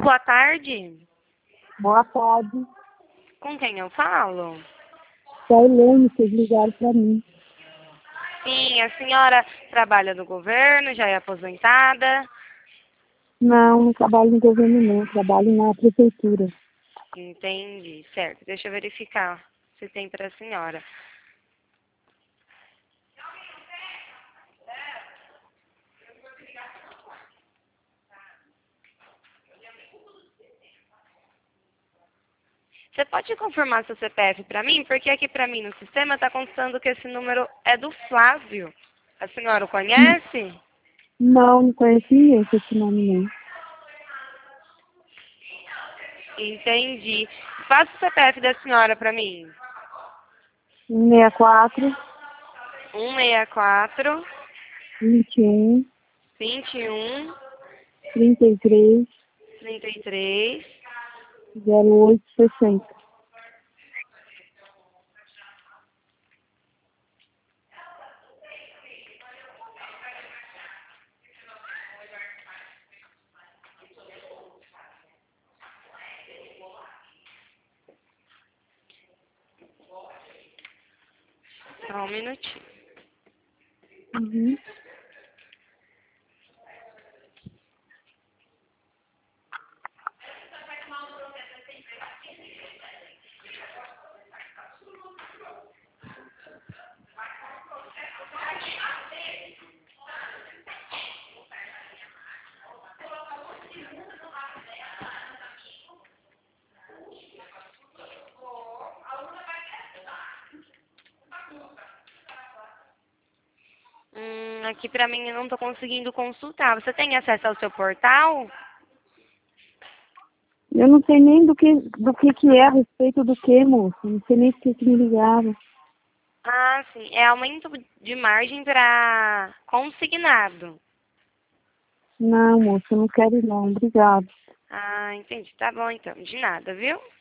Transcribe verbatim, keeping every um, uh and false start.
boa tarde. Boa tarde. Com quem eu falo? É a Helene, vocês ligaram para mim. Sim, a senhora trabalha no governo, já é aposentada? Não, não trabalho no governo não, trabalho na prefeitura. Entendi, certo. Deixa eu verificar se tem para a senhora. Você pode confirmar seu C P F para mim? Porque aqui para mim no sistema está constando que esse número é do Flávio. A senhora o conhece? Não, não conheço ninguém com esse nome não. Entendi. Faça o C P F da senhora para mim. seis quatro, um seis quatro, vinte e um, vinte e um, trinta e três, trinta e três. zero oito, sessenta. Só um minutinho. Uhum. Hum, aqui pra mim eu não tô conseguindo consultar. Você tem acesso ao seu portal? Eu não sei nem do que, do que que é, a respeito do que, moço. Não sei nem por que que me ligaram. Ah, sim. É aumento de margem para consignado. Não, moço, eu não quero ir não. Obrigado. Ah, entendi. Tá bom então. De nada, viu?